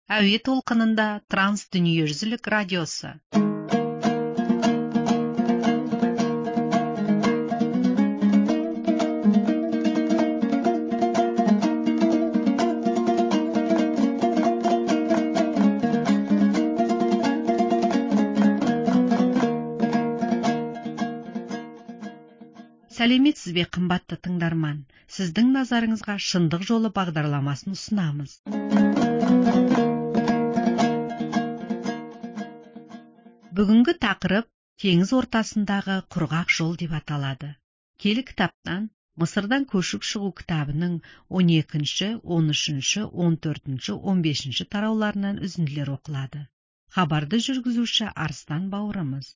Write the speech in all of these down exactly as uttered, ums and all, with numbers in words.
Әуе толқынында транс дүниежүзілік радиосы. Сәлеметсіз бе, қымбатты тыңдарман? Сіздің назарыңызға шындық жолы бағдарламасын ұсынамыз. Бүгінгі тақырып теңіз ортасындағы құрғақ жол деп аталады. Келі кітаптан Мысырдан көшіп шығу кітабының он екінші, он үшінші, он төртінші, он бесінші тарауларынан үзінділер оқылады. Хабарды жүргізуші Арыстан бауырымыз.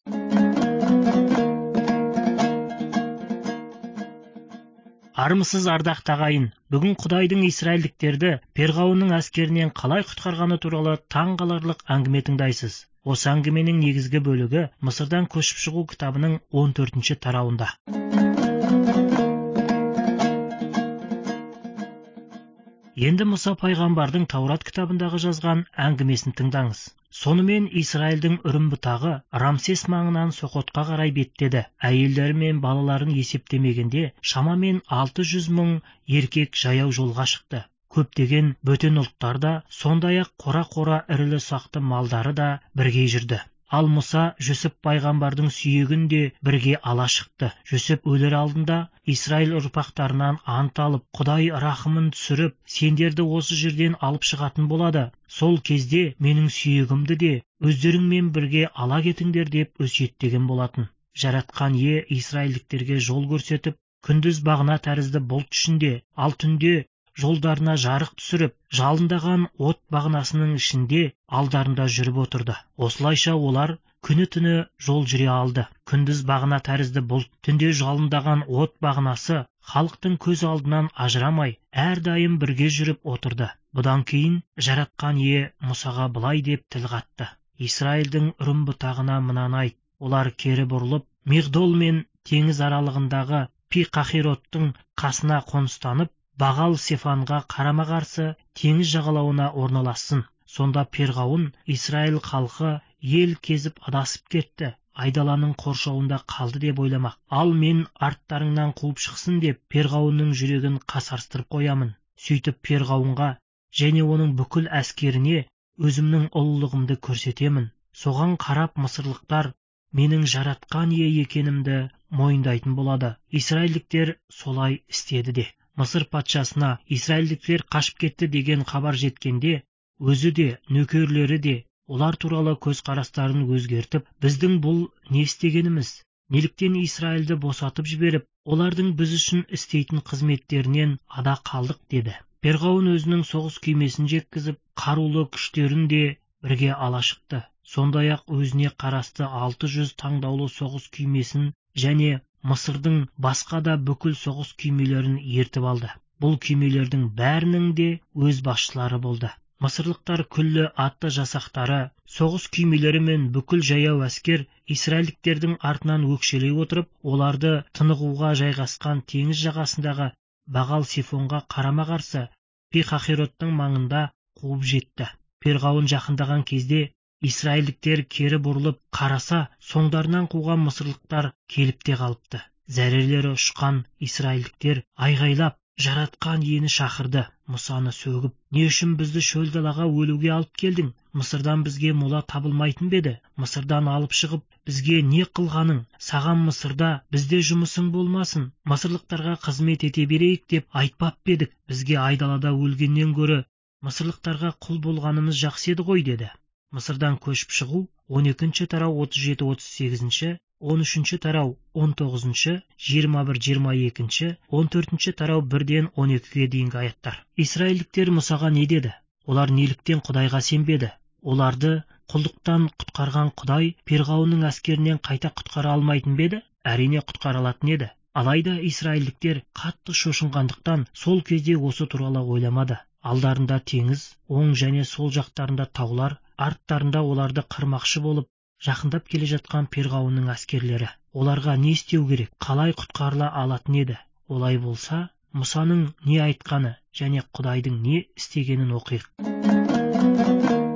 Армысыз ардақты ағайын, бүгін Құдайдың Исраильдіктерді Перғауынның әскерінен қалай құтқарғаны туралы таңғаларлық әңгіме тыңдайсыз. Осы әңгіменің негізгі бөлігі Мысырдан көшіп шығу кітабының он төртінші тарауында. Енді Мұса пайғамбардың Таурат кітабындағы жазған әңгімесін тыңдаңыз. Сонымен Исраильдің үрім бұтағы Рамсес маңынан Соқотқа қарай беттеді. Әйелдері мен балаларын есептемегенде шамамен алты жүз мың еркек жаяу жолға шықты. Көптеген бөтен ұлттар да, сондай-ақ қора-қора ірілі-ұсақты малдары да бірге жүрді. Ал Мұса Жүсіп пайғамбардың сүйегін де бірге ала шықты. Жүсіп өлер алдында Исраиль ұрпақтарынан ант алып, Құдай рахымын түсіріп, сендерді осы жерден алып шығатын болады. Сол кезде менің сүйегімді де өздеріңмен бірге ала кетіңдер деп өсиеттеген болатын. Жаратқан ие Исраильдіктерге жол көрсетіп, күндіз бағына тәрізді бұлт ішінде, ал түнде жолдарына жарық түсіріп, жалындаған от бағанасының ішінде алдарында жүріп отырды. Осылайша олар күні-түні жол жүре алды. Күндіз бағана тәрізді бұлт, түнде жалындаған от бағанасы халықтың көз алдынан ажырамай, әрдайым бірге жүріп отырды. Бұдан кейін жаратқан ие Мұсаға былай деп тіл қатты: Исраильдің үрім бұтағына мынаны айт. Олар кері бұрылып, Мигдол мен теңіз аралығындағы Пи-Қахироттың қасына қоныстанып, Бағал Сефанға қарама-қарсы теңіз жағалауына орналассын. Сонда Перғауын Исраиль халқы ел кезіп адасып кетті, айдаланың қоршауында қалды деп ойламақ. Ал мен арттарыңнан қуып шықсын деп Перғауынның жүрегін қасарыстырып қоямын. Сөйтіп Перғауынға және оның бүкіл әскеріне өзімнің ұлылығымды көрсетемін. Соған қарап мысырлықтар менің жаратқан ие екенімді мойындайтын болады. Исраильдіктер солай істеді де. Мысыр патшасына Исраильдіктер қашып кетті деген хабар жеткенде, өзі де, нөкерлері де олар туралы көзқарастарын өзгертіп, біздің бұл не істегеніміз? Неліктен Исраильді босатып жіберіп, олардың біз үшін істейтін қызметтерінен ада қалдық деді. Перғауын өзінің соғыс күймесін жеккізіп, қарулы күштерін де бірге ала шықты. Сондай-ақ өзіне қарасты алты жүз таңдаулы соғыс күймесін және Мысырдың басқа да бүкіл соғыс күймелерін ертіп алды. Бұл күймелердің бәрінің де өз басшылары болды. Мысырлықтар күллі атты жасақтары, соғыс күймелері мен бүкіл жаяу әскер Исраильдіктердің артынан өкшелей отырып, оларды тынығуға жайғасқан теңіз жағасындағы Бағал Сефонға қарама-қарсы Пи-Қахироттың маңында қуып жетті. Перғауын жақындаған кезде Исраильдіктер кері бұрылып қараса, соңдарынан қуған мысырлықтар келіп те қалыпты. Зәрелері ұшқан Исраильдіктер айғайлап, жаратқан иені шақырды. Мұсаны сөгіп: не үшін бізді шөл далаға өлуге алып келдің? Мысырдан бізге мола табылмайтын беді? Мысырдан алып шығып, бізге не қылғаның? Саған Мысырда бізде жұмысың болмасын, мысырлықтарға қызмет ете берейік деп айтпап едік. Бізге айдалада өлгеннен гөрі мысырлықтарға құл болғанымыз жақсы еді ғой деді. Мысырдан көшіп шығу он екінші тарау отыз жеті отыз сегізінші, он үшінші тарау он тоғызыншы, жиырма бір жиырма екінші, он төртінші тарау бірден он екіге дейінгі аяттар. Исраильдіктер Мұсаға не деді? Олар неліктен Құдайға сенбеді? Оларды құлдықтан құтқарған Құдай Перғауынның әскерінен қайта құтқара алмайтын беді? Әрине құтқара алатын еді. Алайда Исраильдіктер қатты шошынғандықтан сол кезде осы туралы ойламады. Алдарында теңіз, оң және сол жақтарында таулар, арттарында оларды қырмақшы болып жақындап келе жатқан Перғауынның әскерлері. Оларға не істеу керек? Қалай құтқарыла алатын еді? Олай болса, Мұсаның не айтқаны және Құдайдың не істегенін оқиық.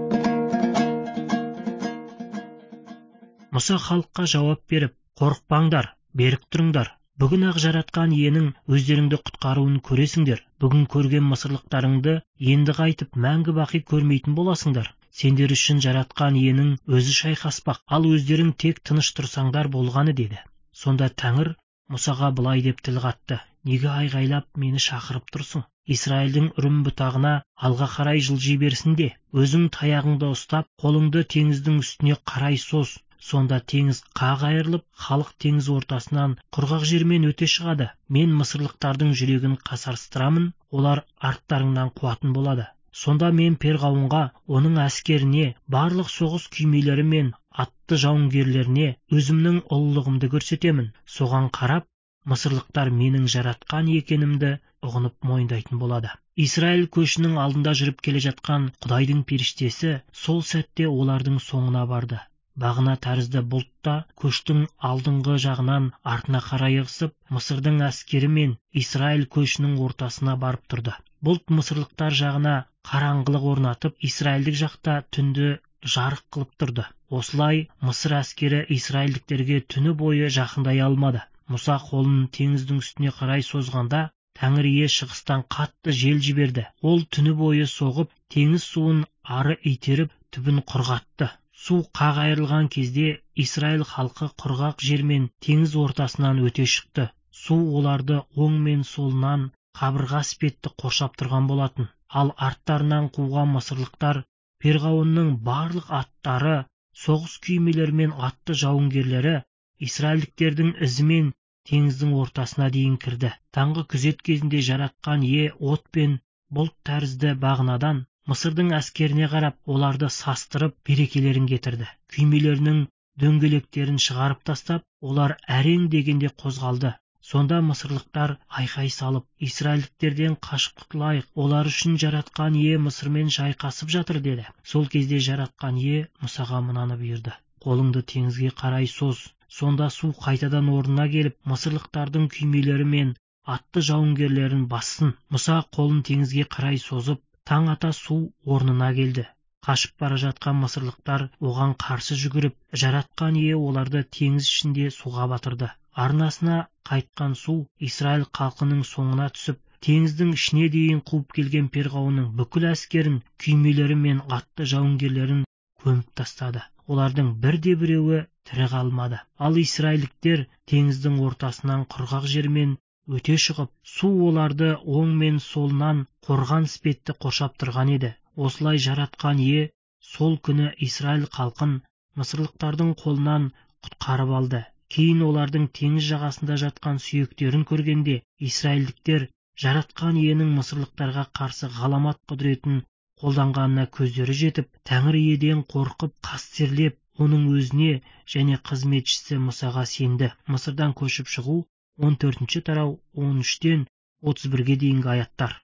Мұса халыққа жауап беріп, қорықпаңдар, берік тұрыңдар. Бүгін ақ жаратқан иенің өздеріңді құтқаруын көресіңдер. Бүгін көрген мысырлықтарыңды енді қайтып мәңгі бақи көрмейтін боласыңдар. Сендер үшін жаратқан иенің өзі шайқаспақ, ал өздерің тек тыныш тұрсаңдар болғаны деді. Сонда Тәңір Мұсаға былай деп тіл қатты: неге айғайлап мені шақырып тұрсың? Израильдің үрім бұтағына алға қарай жылжи берсін де, өзің таяғыңды ұстап, қолыңды теңіздің үстіне қарай соз. Сонда теңіз қақ айырылып, халық теңіз ортасынан құрғақ жермен өте шығады. Мен мысырлықтардың жүрегін қасарыстырамын, олар арттарыңнан қуатын болады. Сонда мен Перғауынға, оның әскеріне, барлық соғыс күймелері мен атты жауынгерлеріне өзімнің ұлылығымды көрсетемін. Соған қарап, мысырлықтар менің жаратқан екенімді ұғынып мойындайтын болады. Израиль көшінің алдында жүріп келе жатқан Құдайдың періштесі сол сәтте олардың соңына барды. Бағына тәрізді бұлт та көштің алдыңғы жағынан артына қарай ығысып, Мысырдың әскері мен Израиль көшінің ортасына барып тұрды. Бұлт мысырлықтар жағына қараңғылық орнатып, Израильдік жақта түнді жарық қылып тұрды. Осылай Мысыр әскері израильдіктерге түні бойы жақындай алмады. Мұса қолын теңіздің үстіне қарай созғанда, Тәңір ие шығыстан қатты жел жіберді. Ол түні бойы соғып, теңіз суын ары итеріп, түбін құрғатты. Су қақ айырылған кезде Израиль халқы құрғақ жер мен теңіз ортасынан өте шықты. Су оларды оң мен солынан қабырға іспетті қоршап тұрған болатын. Ал арттарынан қуған мысырлықтар, Перғауынның барлық аттары, соғыс күймелері мен атты жауынгерлері израильдіктердің ізімен теңіздің ортасына дейін кірді. Таңғы күзет кезінде жаратқан ие от пен бұлт тәрізді бағынадан Мысырдың әскеріне қарап, оларды састырып, берекелерін кетірді. Күймелерінің дөңгелектерін шығарып тастап, олар әрең дегенде қозғалды. Сонда мысырлықтар айқай салып, израильдіктерден қашып құтылайық, олар үшін жаратқан ие Мысырмен шайқасып жатыр деді. Сол кезде жаратқан ие Мұсаға мынаны бұйырды: қолыңды теңізге қарай соз. Сонда су қайтадан орнына келіп, мысырлықтардың күймелері мен атты жауынгерлерін бассын. Мұса қолын теңізге қарай созып, таң ата су орнына келді. Қашып бара жатқан мысырлықтар оған қарсы жүгіріп, жаратқан ие оларды теңіз ішінде суға батырды. Арнасына қайтқан су Израиль халқының соңына түсіп, теңіздің ішіне дейін қуып келген Перғауынның бүкіл әскерін, күймелері мен атты жауынгерлерін көміп тастады. Олардың бірде-біреуі тірі қалмады. Ал израильдіктер теңіздің ортасынан құрғақ жермен өте шығып, су оларды оң мен солынан қорған іспетті қоршап тұрған еді. Осылай жаратқан ие сол күні Израиль халқын мысырлықтардың қолынан құтқарып алды. Кейін олардың теңіз жағасында жатқан сүйектерін көргенде, израильдіктер жаратқан иенің мысырлықтарға қарсы ғаламат құдіретін қолданғанына көздері жетіп, Тәңір иеден қорқып, қастерлеп, оның өзіне және қызметшісі Мұсаға сенді. Мысырдан көшіп шығу он төртінші тарау он үштен отыз бірге дейінгі аяттар.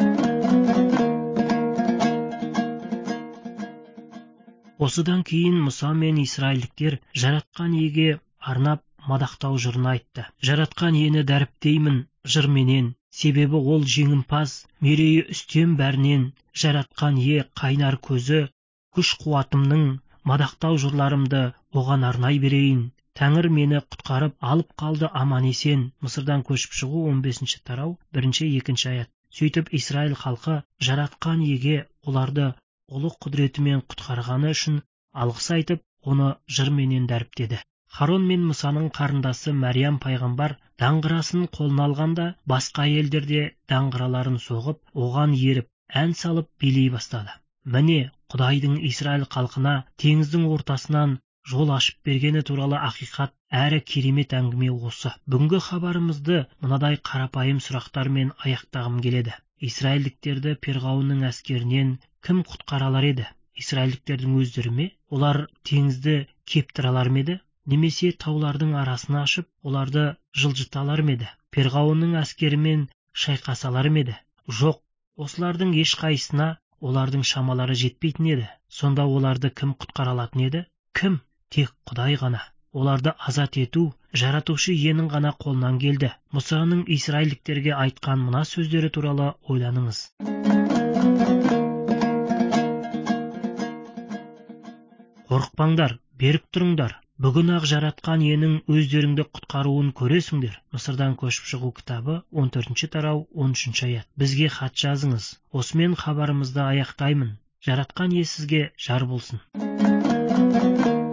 Осыдан кейін Мұса мен израильдіктер жаратқан иеге арнап мадақтау жырын айтты. Жаратқан иені дәріптеймін жырменен, себебі ол жеңімпаз, мерейі үстем бәрінен. Жаратқан ие қайнар көзі, күш қуатымның, мадақтау жырларымды оған арнай берейін. Тәңір мені құтқарып алып қалды аман есен. Мысырдан көшіп шығу он бесінші тарау бірінші екінші аят. Сөйтіп Израиль халқы жаратқан иеге оларды ұлы құдіретімен құтқарғаны үшін алғыс айтып, оны жырменен дәріптеді. Харон мен Мұсаның қарындасы Мәриям пайғамбар даңғырасын қолына алғанда, басқа елдерде даңғыраларын соғып, оған еріп, ән салып билей бастады. Міне, Құдайдың Израиль халқына теңіздің ортасынан жол ашып бергені туралы ақиқат әрі керемет әңгіме осы. Бүгінгі хабарымызды мынадай қарапайым сұрақтармен аяқтағым келеді. Израильдіктерді Перғауынның әскерінен кім құтқара алар еді? Израильдіктердің өздері ме? Олар теңізді кептіре алар ма еді? Немесе таулардың арасын ашып, оларды жылжыта алар ма еді? Перғауынның әскерімен шайқаса алар ма еді? Жоқ, осылардың ешқайсысына олардың шамалары жетпейтін еді. Сонда оларды кім құтқара алатын еді? Кім? Тек Құдай ғана. Оларды азат ету жаратушы иенің ғана қолынан келді. Мұсаның израильдіктерге айтқан мына сөздері туралы ойланыңыз. Қорықпаңдар, берік тұрыңдар. Бүгін ақ жаратқан иенің өздеріңді құтқаруын көресіңдер. Мысырдан көшіп шығу кітабы он төртінші тарау он үшінші аят. Бізге хат жазыңыз. Осымен хабарымызды аяқтаймын. Жаратқан ие сізге жар болсын.